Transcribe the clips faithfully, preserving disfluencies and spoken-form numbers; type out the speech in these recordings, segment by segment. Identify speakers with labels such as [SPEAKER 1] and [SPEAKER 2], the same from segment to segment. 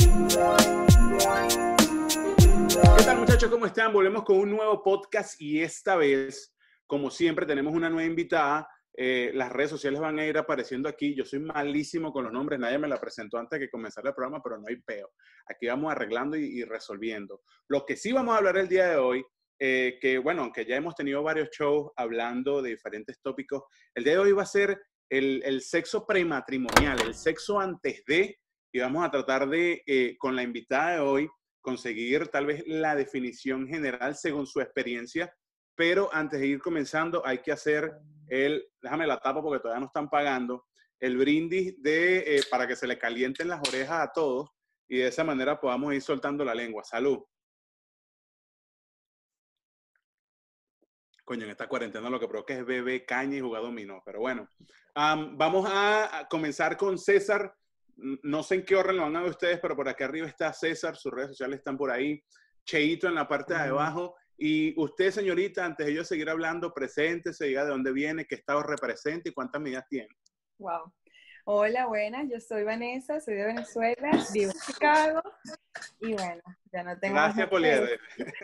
[SPEAKER 1] ¿Qué tal, muchachos? ¿Cómo están? Volvemos con un nuevo podcast y esta vez, como siempre, tenemos una nueva invitada. Eh, las redes sociales van a ir apareciendo aquí. Yo soy malísimo con los nombres, nadie me la presentó antes de que comenzara el programa, pero no hay peo. Aquí vamos arreglando y, y resolviendo. Lo que sí vamos a hablar el día de hoy, eh, que bueno, aunque ya hemos tenido varios shows hablando de diferentes tópicos, el día de hoy va a ser el, el sexo prematrimonial, el sexo antes de, y vamos a tratar de, eh, con la invitada de hoy, conseguir tal vez la definición general según su experiencia, pero antes de ir comenzando hay que hacer el, déjame la tapa porque todavía no están pagando, el brindis de, eh, para que se le calienten las orejas a todos y de esa manera podamos ir soltando la lengua. Salud. Coño, en esta cuarentena lo que provoca es beber caña y jugar dominó, pero bueno. Um, vamos a, a comenzar con César. No sé en qué orden lo van a ver ustedes, pero por acá arriba está César, sus redes sociales están por ahí. Cheito en la parte de abajo. Y usted, señorita, antes de yo seguir hablando, preséntese, diga de dónde viene, qué estado representa y cuántas medidas tiene.
[SPEAKER 2] Wow. Hola, buenas, yo soy Vanessa, soy de Venezuela, vivo en Chicago y bueno, ya no tengo
[SPEAKER 1] Gracias, Polieder.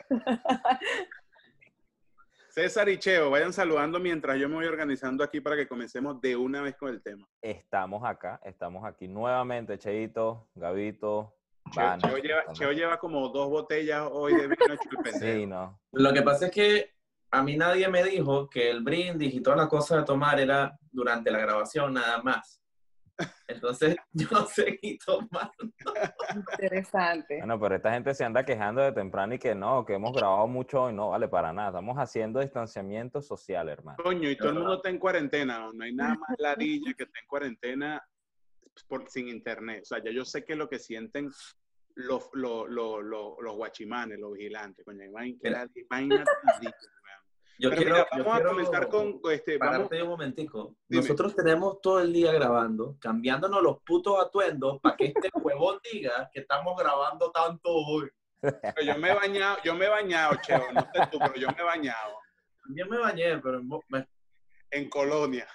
[SPEAKER 1] César y Cheo, vayan saludando mientras yo me voy organizando aquí para que comencemos de una vez con el tema.
[SPEAKER 3] Estamos acá, estamos aquí nuevamente, Cheito, Gabito,
[SPEAKER 1] Cheo, Cheo, lleva, Cheo lleva como dos botellas hoy de vino hecho el pendejo.
[SPEAKER 3] Sí, no.
[SPEAKER 4] Lo que pasa es que a mí nadie me dijo que el brindis y todas las cosas de tomar era durante la grabación nada más. Entonces yo seguí tomando.
[SPEAKER 2] Interesante.
[SPEAKER 3] Bueno, pero esta gente se anda quejando de temprano y que no, que hemos grabado mucho hoy. No vale para nada. Estamos haciendo distanciamiento social, hermano.
[SPEAKER 1] Coño, y todo el mundo está en cuarentena. No, no hay nada más ladilla que esté en cuarentena por, sin internet. O sea, ya yo sé que es lo que sienten los, los, los, los, los guachimanes, los vigilantes. Coño, imagínate.
[SPEAKER 4] Yo
[SPEAKER 1] Pero
[SPEAKER 4] quiero,
[SPEAKER 1] mira,
[SPEAKER 4] yo
[SPEAKER 1] vamos a
[SPEAKER 4] quiero
[SPEAKER 1] comenzar con este. Vamos.
[SPEAKER 4] un momentico.
[SPEAKER 1] Dime.
[SPEAKER 4] Nosotros tenemos todo el día grabando, cambiándonos los putos atuendos para que este huevón diga que estamos grabando tanto hoy.
[SPEAKER 1] Pero yo me he bañado, yo me he bañado, Cheo, no sé tú, pero yo me he bañado.
[SPEAKER 4] También me bañé, pero me...
[SPEAKER 1] en Colonia.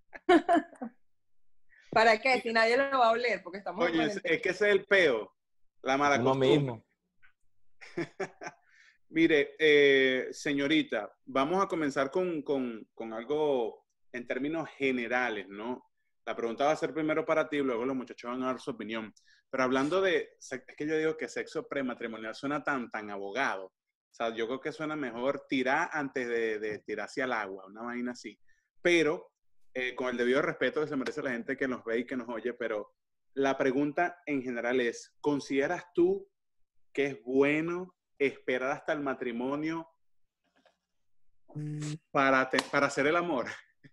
[SPEAKER 2] ¿Para qué? Si nadie lo va a oler, porque estamos
[SPEAKER 1] Coño, es, es que ese es el peo, la mala
[SPEAKER 3] Uno
[SPEAKER 1] costumbre.
[SPEAKER 3] mismo.
[SPEAKER 1] Mire, eh, señorita, vamos a comenzar con, con, con algo en términos generales, ¿no? La pregunta va a ser primero para ti, luego los muchachos van a dar su opinión. Pero hablando de, es que yo digo que sexo prematrimonial suena tan, tan abogado. O sea, yo creo que suena mejor tirar antes de, de tirar hacia el agua, una vaina así. Pero, eh, con el debido respeto que se merece la gente que nos ve y que nos oye, pero la pregunta en general es, ¿consideras tú que es bueno esperar hasta el matrimonio para, te, para hacer el amor?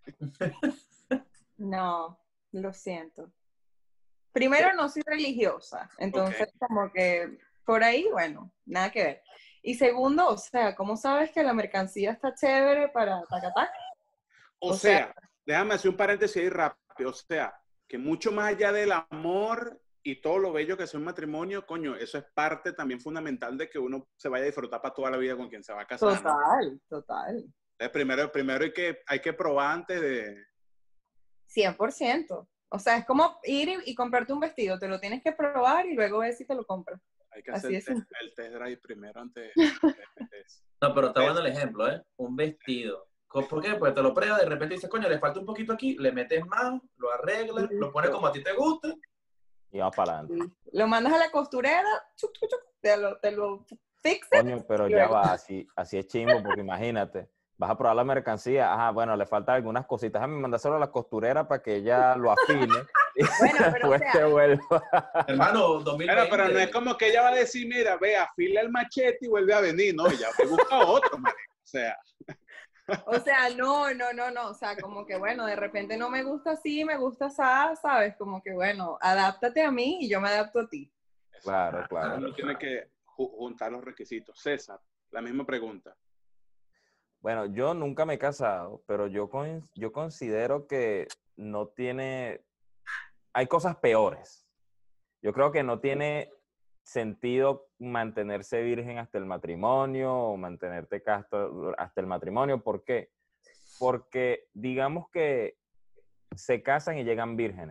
[SPEAKER 2] No, lo siento. Primero, no soy religiosa, entonces okay. Como que por ahí, bueno, nada que ver. Y segundo, o sea, ¿cómo sabes que la mercancía está chévere para tacatac?
[SPEAKER 1] O, o sea, sea, déjame hacer un paréntesis ahí rápido, o sea, que mucho más allá del amor y todo lo bello que es un matrimonio, coño, eso es parte también fundamental de que uno se vaya a disfrutar para toda la vida con quien se va a casar.
[SPEAKER 2] Total,
[SPEAKER 1] ¿no?
[SPEAKER 2] total.
[SPEAKER 1] Entonces, primero, primero hay, que, hay que probar antes de...
[SPEAKER 2] cien por ciento. O sea, es como ir y, y comprarte un vestido, te lo tienes que probar y luego ver si te lo compras.
[SPEAKER 1] Hay que hacer el test, el test drive primero antes de eso.
[SPEAKER 4] No, pero está bueno el ejemplo, ¿eh? Un vestido. ¿Por qué? Pues te lo pruebas, de repente dices, coño, le falta un poquito aquí, le metes más, lo arreglas, lo pones como a ti te gusta.
[SPEAKER 3] Y vamos para adelante.
[SPEAKER 2] Sí. Lo mandas a la costurera, chuc, chuc, chuc, te lo, te lo fixes.
[SPEAKER 3] Coño, pero ya va, así, así es chimbo, porque imagínate, vas a probar la mercancía, ajá, bueno, le faltan algunas cositas, déjame mandárselo a la costurera para que ella lo afine.
[SPEAKER 2] Bueno, pero
[SPEAKER 3] después
[SPEAKER 2] o sea,
[SPEAKER 3] te vuelva.
[SPEAKER 4] Hermano, dos mil veinte.
[SPEAKER 1] Pero, pero no es como que ella va a decir, mira, ve, afila el machete y vuelve a venir, no, ella te busca otro, man. O sea...
[SPEAKER 2] O sea, no, no, no, no, o sea, como que bueno, de repente no me gusta así, me gusta así, ¿sabes? Como que bueno, adáptate a mí y yo me adapto a ti.
[SPEAKER 3] Claro, claro.
[SPEAKER 1] Uno tiene que juntar los requisitos. César, la misma pregunta.
[SPEAKER 3] Bueno, yo nunca me he casado, pero yo, con, yo considero que no tiene... Hay cosas peores. Yo creo que no tiene sentido mantenerse virgen hasta el matrimonio o mantenerte casto hasta el matrimonio. ¿Por qué? Porque digamos que se casan y llegan vírgenes.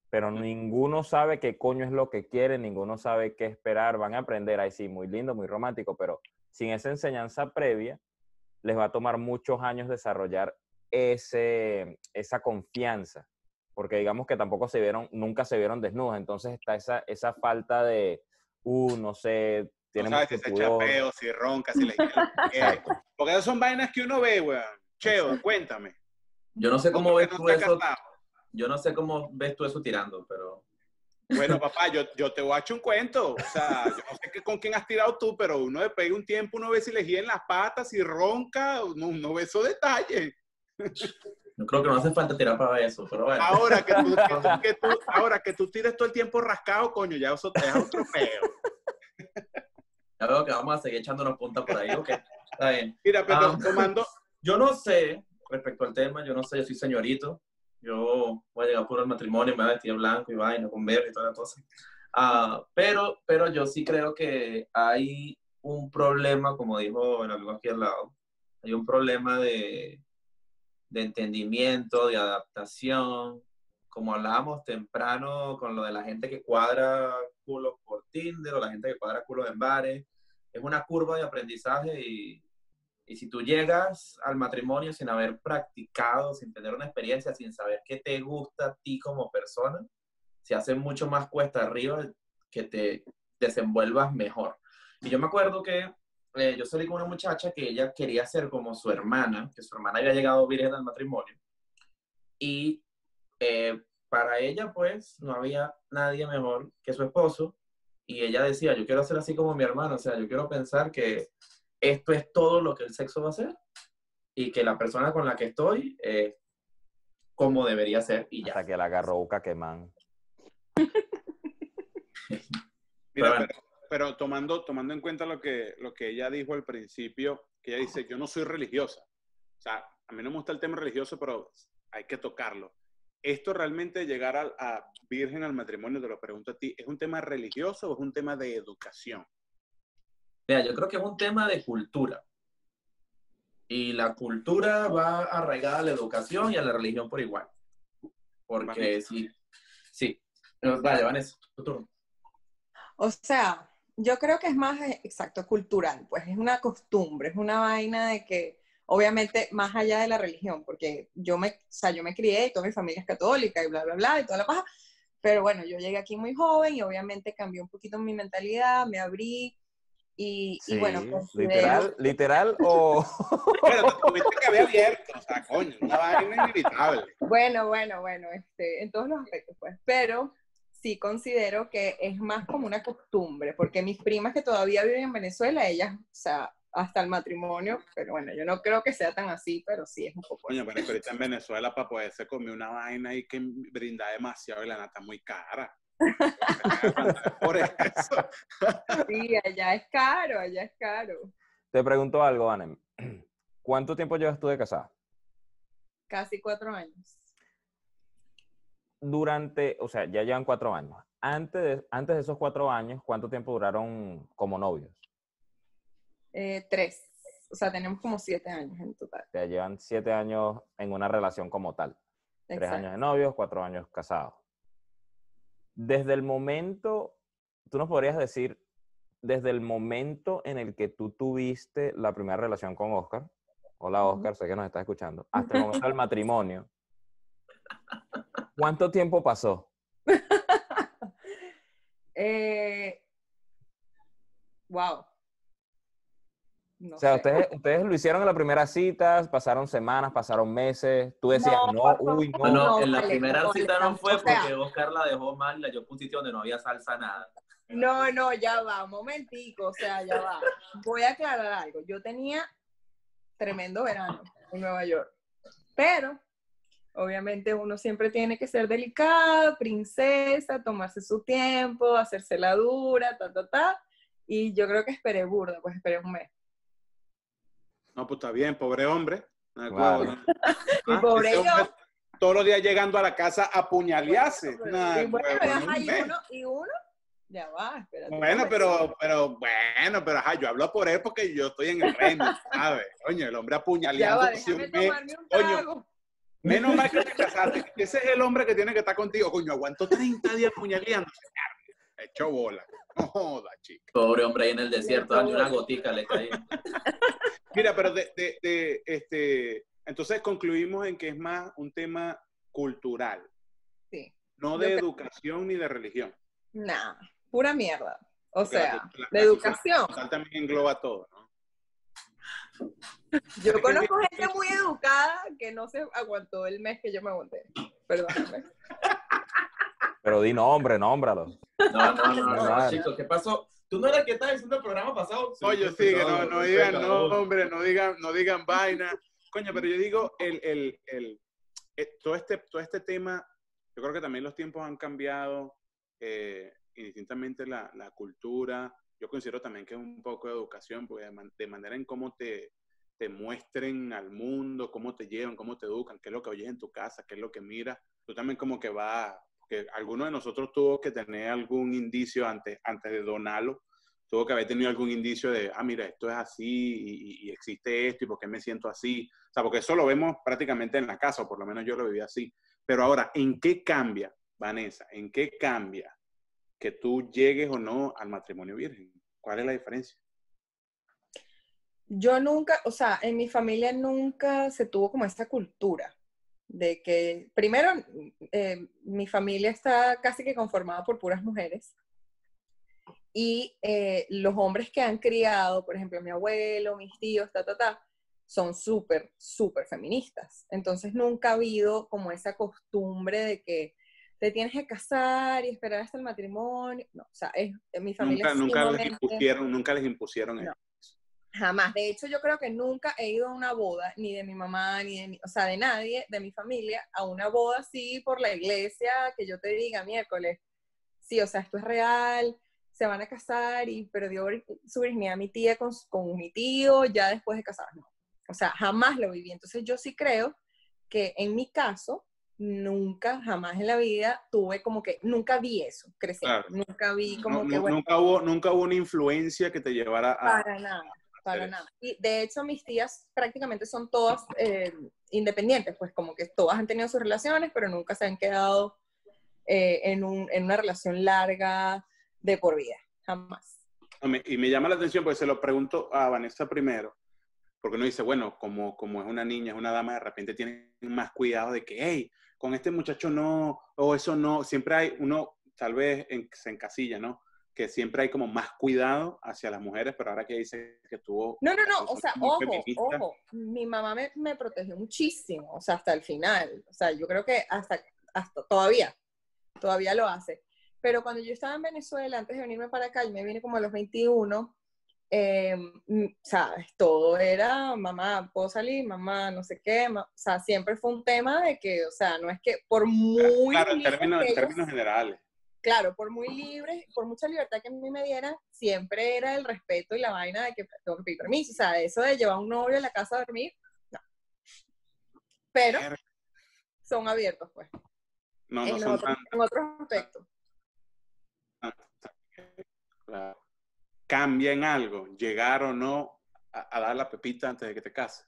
[SPEAKER 3] pero ninguno sabe qué coño es lo que quiere, ninguno sabe qué esperar, van a aprender, ahí sí, muy lindo, muy romántico, pero sin esa enseñanza previa, les va a tomar muchos años desarrollar ese, esa confianza, porque digamos que tampoco se vieron, nunca se vieron desnudos, entonces está esa, esa falta de, uh, no sé, tiene
[SPEAKER 1] no sabes
[SPEAKER 3] mucho
[SPEAKER 1] si se
[SPEAKER 3] pudor.
[SPEAKER 1] chapeo, si ronca, si le Exacto. Porque esas son vainas que uno ve, weón. Cheo, Exacto. Cuéntame.
[SPEAKER 4] Yo no sé cómo ves
[SPEAKER 1] no
[SPEAKER 4] tú eso. Casado. Yo no sé cómo ves tú eso tirando, pero...
[SPEAKER 1] Bueno, papá, yo, yo te voy a echar un cuento. O sea, yo no sé qué, con quién has tirado tú, pero uno después de un tiempo, uno ve si le en las patas, si ronca, uno, uno ve esos detalles.
[SPEAKER 4] Yo creo que no hace falta tirar para eso, pero bueno.
[SPEAKER 1] Ahora que tú, que, que tú, ahora que tú tires todo el tiempo rascado, coño, ya eso te deja un trofeo.
[SPEAKER 4] Ya veo que vamos a seguir echándonos punta por ahí, ok. Está bien.
[SPEAKER 1] Mira, pero
[SPEAKER 4] um,
[SPEAKER 1] tomando...
[SPEAKER 4] Yo no sé, respecto al tema, yo no sé, yo soy señorito. Yo voy a llegar puro al matrimonio, me voy a vestir blanco y vaina, con verde y toda la cosa. Uh, pero, pero yo sí creo que hay un problema, como dijo el amigo aquí al lado, hay un problema de, de entendimiento, de adaptación, como hablábamos temprano con lo de la gente que cuadra culos por Tinder o la gente que cuadra culos en bares. Es una curva de aprendizaje y, y si tú llegas al matrimonio sin haber practicado, sin tener una experiencia, sin saber qué te gusta a ti como persona, se hace mucho más cuesta arriba que te desenvuelvas mejor. Y yo me acuerdo que eh, yo salí con una muchacha que ella quería ser como su hermana, que su hermana había llegado virgen al matrimonio. Y eh, para ella, pues, no había nadie mejor que su esposo. Y ella decía, yo quiero ser así como mi hermano. O sea, yo quiero pensar que esto es todo lo que el sexo va a ser. Y que la persona con la que estoy es como debería ser. Y ya.
[SPEAKER 3] Hasta que la agarró Uca queman.
[SPEAKER 1] Mira, pero, pero tomando, tomando en cuenta lo que, lo que ella dijo al principio, que ella dice, yo no soy religiosa. O sea, a mí no me gusta el tema religioso, pero hay que tocarlo. ¿Esto realmente llegar a, a virgen al matrimonio, te lo pregunto a ti, es un tema religioso o es un tema de educación?
[SPEAKER 4] Mira, yo creo que es un tema de cultura. Y la cultura va arraigada a la educación y a la religión por igual. Porque Vanessa. sí, sí. Vale, Vanessa, tu turno.
[SPEAKER 2] O sea, yo creo que es más, exacto, cultural, pues es una costumbre, es una vaina de que, obviamente, más allá de la religión, porque yo me, o sea, yo me crié y toda mi familia es católica y bla, bla, bla, y toda la paja, pero bueno, yo llegué aquí muy joven y obviamente cambió un poquito mi mentalidad, me abrí y,
[SPEAKER 3] sí,
[SPEAKER 2] y bueno, considero...
[SPEAKER 3] literal, literal o...
[SPEAKER 1] Pero te tuviste que haber abierto, o sea, coño, una vaina inevitable.
[SPEAKER 2] Bueno, bueno, bueno, este, en todos los aspectos, pues, pero... sí considero que es más como una costumbre, porque mis primas que todavía viven en Venezuela, ellas, o sea, hasta el matrimonio, pero bueno, yo no creo que sea tan así, pero sí es un poco
[SPEAKER 1] Coño, pero ahorita en Venezuela para poderse comer una vaina y que brinda demasiado y la nata muy cara. Por eso.
[SPEAKER 2] Sí, allá es caro, allá es caro.
[SPEAKER 3] Te pregunto algo, Vanem. ¿Cuánto tiempo llevas tú de casada?
[SPEAKER 2] Casi cuatro años.
[SPEAKER 3] Durante, o sea, ya llevan cuatro años. Antes de, antes de esos cuatro años, ¿cuánto tiempo duraron como novios?
[SPEAKER 2] Eh, tres. O sea, tenemos como siete años en total.
[SPEAKER 3] Ya llevan siete años en una relación como tal. Exacto. Tres años de novios, cuatro años casados. Desde el momento, tú nos podrías decir, desde el momento en el que tú tuviste la primera relación con Oscar, hola Oscar, uh-huh. sé que nos estás escuchando, hasta el momento del matrimonio, ¿cuánto tiempo pasó?
[SPEAKER 2] eh, wow. No
[SPEAKER 3] o sea,
[SPEAKER 2] sé.
[SPEAKER 3] ustedes, ustedes lo hicieron en la primera cita, pasaron semanas, pasaron meses, tú decías, no, no uy, no.
[SPEAKER 4] No, no,
[SPEAKER 2] no
[SPEAKER 4] en la
[SPEAKER 2] vale,
[SPEAKER 4] primera
[SPEAKER 2] no,
[SPEAKER 4] cita
[SPEAKER 2] vale,
[SPEAKER 4] no fue
[SPEAKER 2] o sea,
[SPEAKER 4] porque Oscar la dejó mal, la dio un sitio donde no había salsa, nada.
[SPEAKER 2] No, no, ya va, un momentico, o sea, ya va. Voy a aclarar algo. Yo tenía tremendo verano en Nueva York, pero obviamente uno siempre tiene que ser delicada, princesa, tomarse su tiempo, hacerse la dura, ta, ta, ta, y yo creo que esperé burda, pues esperé un mes.
[SPEAKER 1] No, pues está bien, pobre hombre.
[SPEAKER 3] Claro.
[SPEAKER 1] ¿No?
[SPEAKER 2] Y
[SPEAKER 1] ¿Ah?
[SPEAKER 2] pobre yo.
[SPEAKER 1] Todos los días llegando a la casa a apuñalearse.
[SPEAKER 2] Bueno,
[SPEAKER 1] nah,
[SPEAKER 2] y bueno,
[SPEAKER 1] huevo,
[SPEAKER 2] ajá,
[SPEAKER 1] no
[SPEAKER 2] y uno, y uno, ya va, espérate.
[SPEAKER 1] Bueno, pero, pero, bueno, pero ajá, yo hablo por él porque yo estoy en el reino, ¿sabes? Coño, el hombre apuñaleando.
[SPEAKER 2] Ya va, déjame tomarme un trago.
[SPEAKER 1] Menos mal que te casaste. Ese es el hombre que tiene que estar contigo. Coño, aguantó treinta días puñaleando. Echó bola. No joda, chica.
[SPEAKER 4] Pobre hombre ahí en el desierto, ni una gotica le caí.
[SPEAKER 1] Mira, pero de, de, de, este, entonces concluimos en que es más un tema cultural.
[SPEAKER 2] Sí.
[SPEAKER 1] No de educación ni de religión.
[SPEAKER 2] Nah, pura mierda. O
[SPEAKER 1] Porque
[SPEAKER 2] sea,
[SPEAKER 1] la, la,
[SPEAKER 2] de
[SPEAKER 1] la
[SPEAKER 2] educación.
[SPEAKER 1] También engloba todo, ¿no?
[SPEAKER 2] Yo conozco gente muy educada que no se aguantó el mes que yo me aguanté. Perdóname.
[SPEAKER 3] Pero di nombre, nómbralo.
[SPEAKER 4] No, no, no, no, no, chicos, ¿qué pasó? ¿Tú no eras el que estabas diciendo el programa pasado?
[SPEAKER 1] Oye, sí, que no, no digan nombre, no digan, no digan vaina. Coño, pero yo digo, el, el, el, el, todo, este, todo este tema, yo creo que también los tiempos han cambiado, eh, indistintamente la, la cultura. Yo considero también que es un poco de educación, porque de, man, de manera en cómo te, te muestren al mundo, cómo te llevan, cómo te educan, qué es lo que oyes en tu casa, qué es lo que miras. Tú también como que vas, que alguno de nosotros tuvo que tener algún indicio antes, antes de donarlo, tuvo que haber tenido algún indicio de, ah, mira, esto es así y, y existe esto y por qué me siento así. O sea, porque eso lo vemos prácticamente en la casa, o por lo menos yo lo viví así. Pero ahora, ¿en qué cambia, Vanessa? ¿En qué cambia que tú llegues o no al matrimonio virgen? ¿Cuál es la diferencia?
[SPEAKER 2] Yo nunca, o sea, en mi familia nunca se tuvo como esta cultura de que, primero, eh, mi familia está casi que conformada por puras mujeres. Y eh, los hombres que han criado, por ejemplo, mi abuelo, mis tíos, ta, ta, ta, son súper, súper feministas. Entonces nunca ha habido como esa costumbre de que te tienes que casar y esperar hasta el matrimonio. No, o sea, es, en mi familia
[SPEAKER 1] nunca, nunca
[SPEAKER 2] sumamente...
[SPEAKER 1] les impusieron, nunca les impusieron
[SPEAKER 2] no,
[SPEAKER 1] eso.
[SPEAKER 2] Jamás. De hecho, yo creo que nunca he ido a una boda, ni de mi mamá, ni de mi, o sea, de nadie, de mi familia, a una boda así por la iglesia, que yo te diga miércoles, sí, o sea, esto es real, se van a casar y perdió su virginidad mi tía con, con mi tío ya después de casarnos. No. O sea, jamás lo viví. Entonces yo sí creo que en mi caso, nunca, jamás en la vida tuve como que, nunca vi eso creciendo. Claro. Nunca vi como
[SPEAKER 1] no,
[SPEAKER 2] que,
[SPEAKER 1] no,
[SPEAKER 2] bueno,
[SPEAKER 1] nunca hubo, nunca hubo una influencia que te llevara a...
[SPEAKER 2] Para nada, para nada. Y de hecho mis tías prácticamente son todas eh, independientes, pues como que todas han tenido sus relaciones, pero nunca se han quedado eh, en, un, en una relación larga de por vida, jamás.
[SPEAKER 1] Y me llama la atención porque se lo pregunto a Vanessa primero, porque uno dice, bueno, como, como es una niña, es una dama, de repente tienen más cuidado de que, hey, con este muchacho no, o eso no, siempre hay, uno tal vez en, se encasilla, ¿no? Que siempre hay como más cuidado hacia las mujeres, pero ahora que dice que tuvo...
[SPEAKER 2] No, no, no, o sea, ojo, feminista. ojo, mi mamá me, me protegió muchísimo, o sea, hasta el final, o sea, yo creo que hasta, hasta todavía, todavía lo hace. Pero cuando yo estaba en Venezuela, antes de venirme para acá, yo me vine como a los veintiuno, eh, sabes, todo era, mamá, ¿puedo salir? Mamá, no sé qué, o sea, siempre fue un tema de que, o sea, no es que por muy...
[SPEAKER 1] Claro, en términos, en términos generales.
[SPEAKER 2] Claro, por muy libre, por mucha libertad que a mí me diera, siempre era el respeto y la vaina de que tengo que pedir permiso, o sea, eso de llevar a un novio a la casa a dormir, no. Pero son abiertos, pues.
[SPEAKER 1] No, no
[SPEAKER 2] en,
[SPEAKER 1] son
[SPEAKER 2] otro,
[SPEAKER 1] tan...
[SPEAKER 2] en otros aspectos.
[SPEAKER 1] Claro. Cambia en algo, llegar o no a, a dar la pepita antes de que te cases.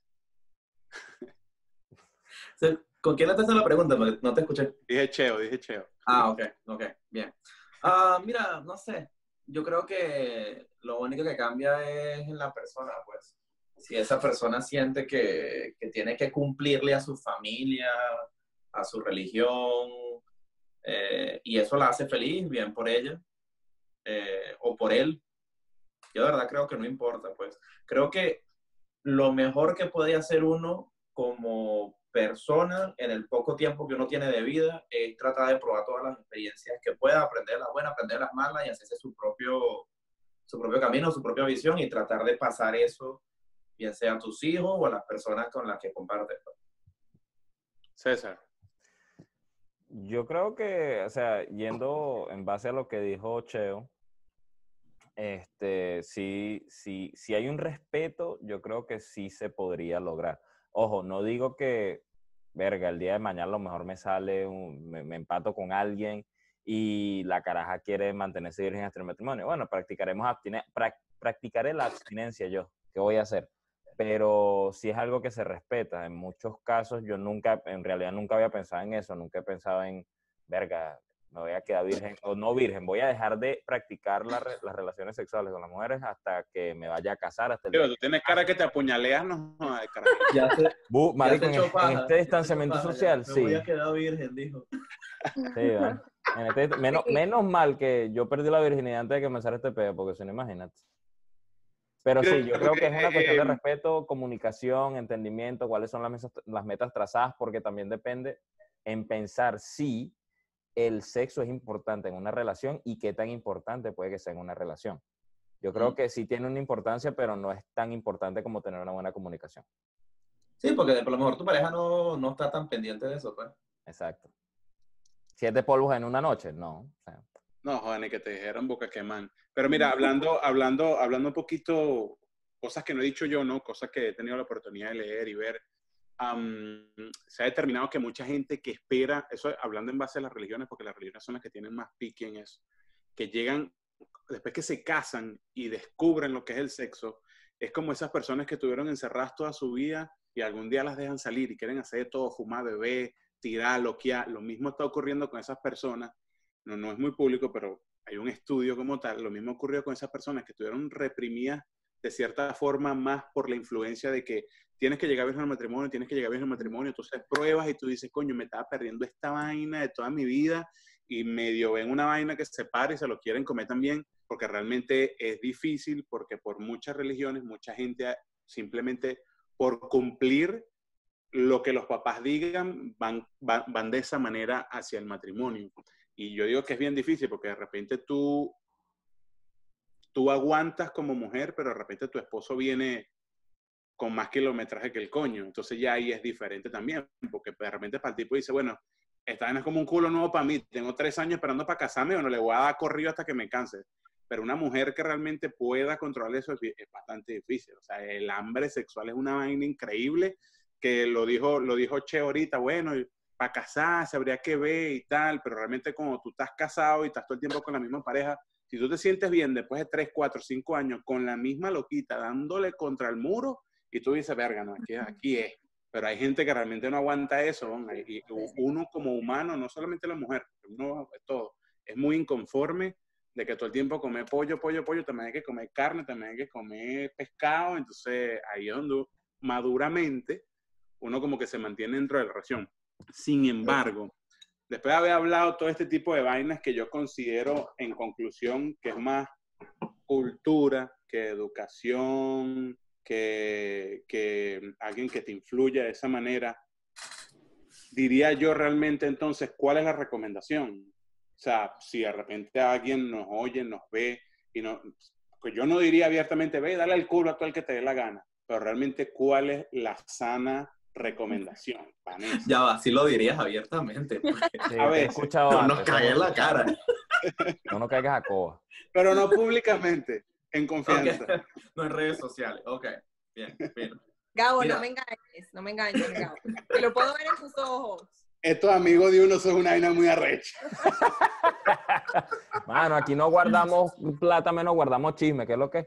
[SPEAKER 4] ¿Con quién le estás haciendo la pregunta? Porque no te escuché.
[SPEAKER 1] Dije Cheo, dije Cheo.
[SPEAKER 4] Ah, ok, ok, bien. Uh, mira, no sé, yo creo que lo único que cambia es en la persona, pues. Si esa persona siente que, que tiene que cumplirle a su familia, a su religión, eh, y eso la hace feliz, bien por ella, eh, o por él, yo de verdad creo que no importa, pues. Creo que lo mejor que puede hacer uno como persona en el poco tiempo que uno tiene de vida es tratar de probar todas las experiencias que pueda, aprender las buenas, aprender las malas y hacerse su propio, su propio camino, su propia visión y tratar de pasar eso, bien sea a tus hijos o a las personas con las que compartes.
[SPEAKER 1] César.
[SPEAKER 3] Yo creo que, o sea, yendo en base a lo que dijo Cheo, este, sí, sí, si hay un respeto, yo creo que sí se podría lograr. Ojo, no digo que, verga, el día de mañana a lo mejor me sale, un, me, me empato con alguien y la caraja quiere mantenerse virgen hasta el matrimonio. Bueno, practicaremos abstine, pra, practicaré la abstinencia yo. ¿Qué voy a hacer? pero sí es algo que se respeta. En muchos casos yo nunca, en realidad nunca había pensado en eso, nunca he pensado en, verga, me voy a quedar virgen, o no virgen, voy a dejar de practicar la re, las relaciones sexuales con las mujeres hasta que me vaya a casar. Hasta el
[SPEAKER 1] Pero tú tienes cara que te apuñaleas, no, no cara.
[SPEAKER 4] Ya se,
[SPEAKER 3] Bu, marico,
[SPEAKER 4] ya se
[SPEAKER 3] en,
[SPEAKER 4] echó paja,
[SPEAKER 3] en este distanciamiento
[SPEAKER 4] paja,
[SPEAKER 3] social,
[SPEAKER 4] ya.
[SPEAKER 3] sí.
[SPEAKER 4] Me voy a quedar virgen, dijo.
[SPEAKER 3] Sí, ¿verdad? En este, menos, menos mal que yo perdí la virginidad antes de que comenzara este pedo, porque si no, imagínate. Pero sí, yo creo que es una cuestión de respeto, comunicación, entendimiento, cuáles son las, mesas, las metas trazadas, porque también depende en pensar si el sexo es importante en una relación y qué tan importante puede que sea en una relación. Yo creo que sí tiene una importancia, pero no es tan importante como tener una buena comunicación.
[SPEAKER 4] Sí, porque a lo mejor tu pareja no, no está tan pendiente de eso, pues.
[SPEAKER 3] Exacto. ¿Siete polvos en una noche? No. O sea,
[SPEAKER 1] no, joder, que te dijeron boca queman. Pero mira, hablando, hablando, hablando un poquito, cosas que no he dicho yo, ¿no? Cosas que he tenido la oportunidad de leer y ver. Um, se ha determinado que mucha gente que espera, eso hablando en base a las religiones, porque las religiones son las que tienen más pique en eso, que llegan, después que se casan y descubren lo que es el sexo, es como esas personas que estuvieron encerradas toda su vida y algún día las dejan salir y quieren hacer de todo, fumar, beber, tirar, loquear. Lo mismo está ocurriendo con esas personas. No, no es muy público, pero hay un estudio como tal. Lo mismo ocurrió con esas personas que estuvieron reprimidas de cierta forma más por la influencia de que tienes que llegar virgen al matrimonio, tienes que llegar virgen al matrimonio, entonces pruebas y tú dices, coño, me estaba perdiendo esta vaina de toda mi vida y medio ven una vaina que se para y se lo quieren comer también, porque realmente es difícil, porque por muchas religiones, mucha gente simplemente por cumplir lo que los papás digan, van, van, van de esa manera hacia el matrimonio. Y yo digo que es bien difícil, porque de repente tú tú aguantas como mujer, pero de repente tu esposo viene con más kilometraje que el coño. Entonces ya ahí es diferente también, porque de repente para el tipo dice, bueno, esta vaina es como un culo nuevo para mí, tengo tres años esperando para casarme, bueno, le voy a dar corrido hasta que me canse. Pero una mujer que realmente pueda controlar eso es, es bastante difícil. O sea, el hambre sexual es una vaina increíble, que lo dijo, lo dijo Che ahorita, bueno, para casarse habría que ver y tal, pero realmente como tú estás casado y estás todo el tiempo con la misma pareja, si tú te sientes bien después de tres, cuatro, cinco años con la misma loquita dándole contra el muro y tú dices, verga, no, aquí, aquí es. Pero hay gente que realmente no aguanta eso, ¿no? Y uno como humano, no solamente la mujer, uno es todo, es muy inconforme de que todo el tiempo come pollo, pollo, pollo, también hay que comer carne, también hay que comer pescado, entonces ahí es donde maduramente uno como que se mantiene dentro de la relación. Sin embargo, después de haber hablado todo este tipo de vainas que yo considero, en conclusión, que es más cultura que educación, que, que alguien que te influya de esa manera, diría yo realmente entonces, ¿cuál es la recomendación? O sea, si de repente alguien nos oye, nos ve, y no, pues yo no diría abiertamente, ve, dale el culo a todo el que te dé la gana, pero realmente, ¿cuál es la sana recomendación, Vanessa?
[SPEAKER 4] Ya va, sí lo dirías abiertamente.
[SPEAKER 3] sí,
[SPEAKER 1] a ver,
[SPEAKER 3] he escuchado
[SPEAKER 4] no
[SPEAKER 3] antes,
[SPEAKER 4] nos cagues en la cara.
[SPEAKER 3] No nos caigas a coba.
[SPEAKER 1] Pero no públicamente, en confianza.
[SPEAKER 4] Okay. No en redes sociales. Ok, bien, bien.
[SPEAKER 2] Gabo,
[SPEAKER 4] Mira.
[SPEAKER 2] no me engañes, no me engañes, Gabo. Te lo puedo ver en tus ojos.
[SPEAKER 1] Estos amigos de uno son una vaina muy arrecha.
[SPEAKER 3] Mano, aquí no guardamos plata, menos guardamos chisme, ¿qué es lo que es?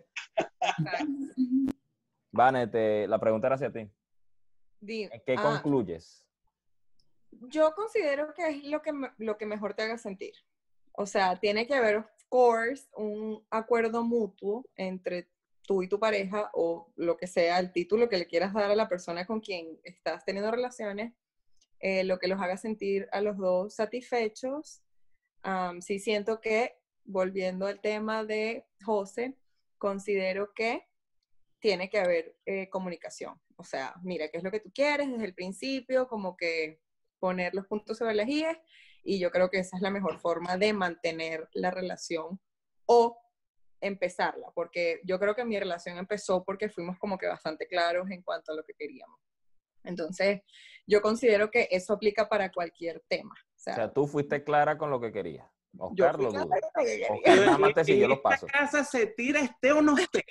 [SPEAKER 3] Vane, te, la pregunta era hacia ti.
[SPEAKER 2] Dime.
[SPEAKER 3] ¿En qué
[SPEAKER 2] Ah,
[SPEAKER 3] concluyes?
[SPEAKER 2] yo considero que es lo que, me- lo que mejor te haga sentir. O sea, tiene que haber, of course, un acuerdo mutuo entre tú y tu pareja o lo que sea, el título que le quieras dar a la persona con quien estás teniendo relaciones, eh, lo que los haga sentir a los dos satisfechos. Um, sí siento que, volviendo al tema de José, considero que tiene que haber eh, comunicación. O sea, mira, ¿qué es lo que tú quieres desde el principio? Como que poner los puntos sobre las íes, y yo creo que esa es la mejor forma de mantener la relación o empezarla, porque yo creo que mi relación empezó porque fuimos como que bastante claros en cuanto a lo que queríamos. Entonces, yo considero que eso aplica para cualquier tema. O sea,
[SPEAKER 3] O sea, tú fuiste clara con lo que querías.
[SPEAKER 2] yo
[SPEAKER 3] Oscar
[SPEAKER 2] fui
[SPEAKER 3] lo
[SPEAKER 2] clara
[SPEAKER 3] duda.
[SPEAKER 2] con lo que quería.
[SPEAKER 3] Oscar nada más te siguió los pasos.
[SPEAKER 1] ¿En esta casa se tira esté o no esté?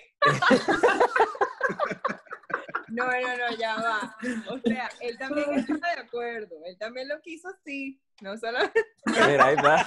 [SPEAKER 2] No, no, no, ya va. O sea, él también estaba de acuerdo. Él también lo quiso así. No solo...
[SPEAKER 3] Mira, ahí está.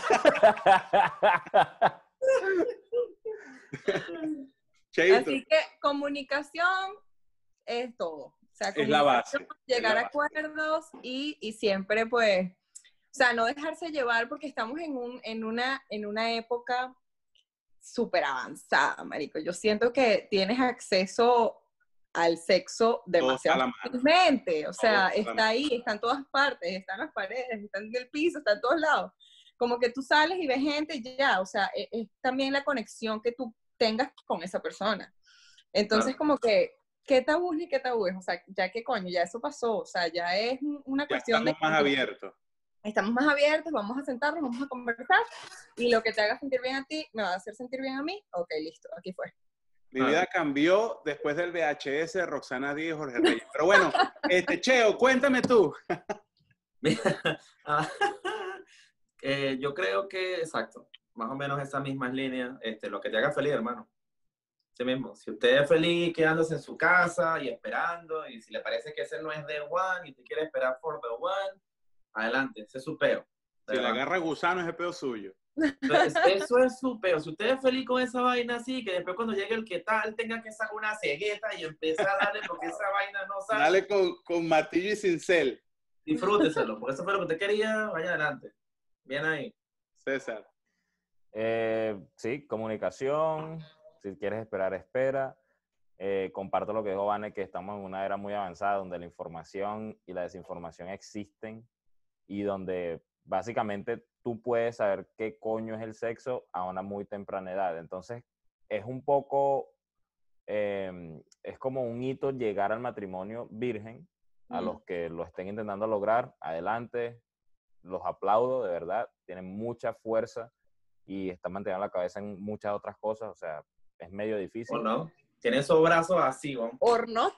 [SPEAKER 1] Cheito.
[SPEAKER 2] Así que comunicación, es todo. O sea,
[SPEAKER 1] es la base.
[SPEAKER 2] Llegar
[SPEAKER 1] la
[SPEAKER 2] a
[SPEAKER 1] base.
[SPEAKER 2] acuerdos y, y siempre, pues, o sea, no dejarse llevar porque estamos en, un, en, una, en una época súper avanzada, marico. Yo siento que tienes acceso al sexo demasiado fácilmente. O sea, está ahí, está en todas partes, está en las paredes, está en el piso, está en todos lados. Como que tú sales y ves gente y ya, o sea, es, es también la conexión que tú tengas con esa persona. Entonces, claro. como que, ¿qué tabú ni qué tabú es? O sea, ya que coño, ya eso pasó, o sea, ya es una
[SPEAKER 1] ya
[SPEAKER 2] cuestión
[SPEAKER 1] estamos
[SPEAKER 2] de...
[SPEAKER 1] más abiertos.
[SPEAKER 2] Estamos más abiertos, vamos a sentarnos, vamos a conversar, y lo que te haga sentir bien a ti, me va a hacer sentir bien a mí, ok, listo, aquí fue.
[SPEAKER 1] Mi vida cambió después del V H S de Roxana Díaz y Jorge Reyes. Pero bueno, este, Cheo, cuéntame tú.
[SPEAKER 4] eh, yo creo que, exacto, más o menos esas mismas líneas, este, lo que te haga feliz, hermano. Sí mismo, si usted es feliz quedándose en su casa y esperando, y si le parece que ese no es the one y te quiere esperar for the one, adelante, ese es su peo.
[SPEAKER 1] Si le agarra gusano es el peo suyo.
[SPEAKER 4] Entonces, eso es su peo. Si usted es feliz con esa vaina así, que después cuando llegue el que tal, tenga que sacar una cegueta y empezar a darle porque esa vaina no sale.
[SPEAKER 1] Dale con, con martillo y cincel.
[SPEAKER 4] Disfrúteselo, porque eso fue lo que usted quería, vaya adelante. Bien ahí.
[SPEAKER 1] César.
[SPEAKER 3] Eh, sí, comunicación. Si quieres esperar, espera. Eh, comparto lo que dijo Vane, que estamos en una era muy avanzada donde la información y la desinformación existen y donde básicamente tú puedes saber qué coño es el sexo a una muy temprana edad. Entonces, es un poco, eh, es como un hito llegar al matrimonio virgen. A mm. los que lo estén intentando lograr, adelante, los aplaudo, de verdad, tienen mucha fuerza y están manteniendo la cabeza en muchas otras cosas, o sea, es medio difícil.
[SPEAKER 4] ¿O no? Tienen esos brazos así, ¿no?
[SPEAKER 2] Or not.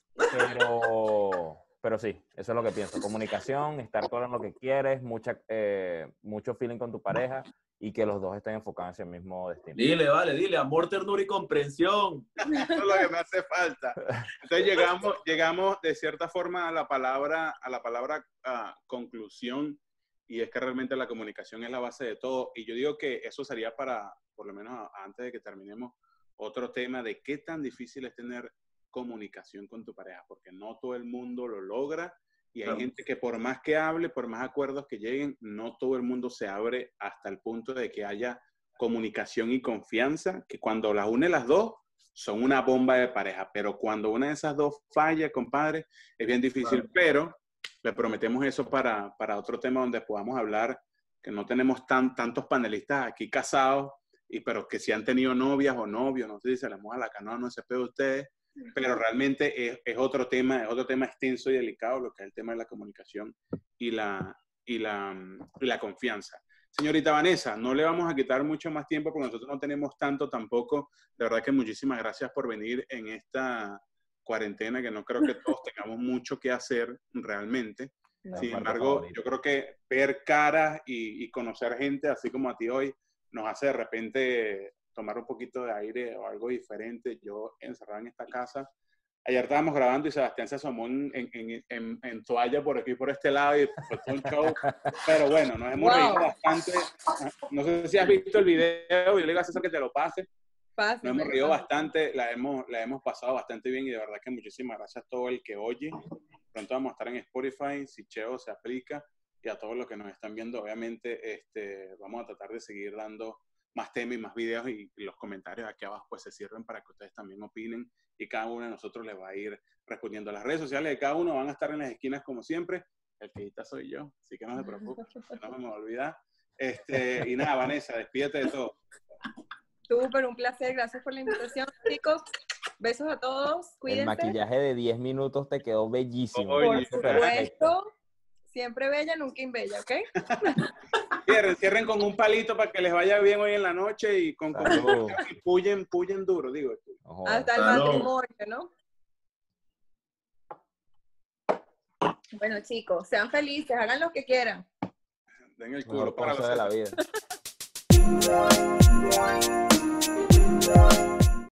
[SPEAKER 3] Pero... Pero sí, eso es lo que pienso. Comunicación, estar claro en lo que quieres, mucha, eh, mucho feeling con tu pareja y que los dos estén enfocados hacia el mismo destino.
[SPEAKER 4] Dile, vale, dile, amor, ternura y comprensión.
[SPEAKER 1] Eso es lo que me hace falta. Entonces llegamos, llegamos de cierta forma a la palabra, a la palabra uh, conclusión, y es que realmente la comunicación es la base de todo. Y yo digo que eso sería para, por lo menos antes de que terminemos, otro tema de qué tan difícil es tener comunicación con tu pareja, porque no todo el mundo lo logra y hay claro. gente que por más que hable, por más acuerdos que lleguen, no todo el mundo se abre hasta el punto de que haya comunicación y confianza, que cuando las une las dos son una bomba de pareja, pero cuando una de esas dos falla, compadre, es bien difícil, claro. pero le prometemos eso para, para otro tema donde podamos hablar, que no tenemos tan, tantos panelistas aquí casados, y, pero que si han tenido novias o novios, no sé si se les moja la canoa, no se pedo de ustedes, pero realmente es, es otro tema, es otro tema extenso y delicado, lo que es el tema de la comunicación y la, y la, y la confianza. Señorita Vanessa, no le vamos a quitar mucho más tiempo porque nosotros no tenemos tanto tampoco. De verdad que muchísimas gracias por venir en esta cuarentena, que no creo que todos tengamos mucho que hacer realmente. No, Sin embargo, favorito. Yo creo que ver caras y, y conocer gente, así como a ti hoy, nos hace de repente tomar un poquito de aire o algo diferente. Yo encerrado en esta casa, ayer estábamos grabando y Sebastián se asomó en, en, en, en toalla por aquí, por este lado, y fue todo un show. Pero bueno, nos hemos wow. reído bastante. No sé si has visto el video, yo le digo a César que te lo pase. Pásame, nos hemos reído pásame. bastante, la hemos, la hemos pasado bastante bien y de verdad que muchísimas gracias a todo el que oye. Pronto vamos a estar en Spotify, si Cheo se aplica, y a todos los que nos están viendo. Obviamente este, vamos a tratar de seguir dando más temas y más videos, y los comentarios aquí abajo pues se sirven para que ustedes también opinen y cada uno de nosotros les va a ir respondiendo. Las redes sociales de cada uno van a estar en las esquinas como siempre. El que edita soy yo, así que no se preocupen, no me, me voy a olvidar. Este, y nada, Vanessa, despídete de todo.
[SPEAKER 2] Súper, un placer, gracias por la invitación, chicos. Besos a todos, cuídense.
[SPEAKER 3] El maquillaje de diez minutos te quedó bellísimo.
[SPEAKER 2] Por supuesto, siempre bella, nunca imbella, ¿ok?
[SPEAKER 1] Cierren, cierren con un palito para que les vaya bien hoy en la noche y con, con y puyen, puyen duro, digo.
[SPEAKER 2] Ojo. Hasta el matrimonio, ¿no? Bueno, chicos, sean felices, hagan lo que quieran.
[SPEAKER 1] Den el culo para
[SPEAKER 3] la vida.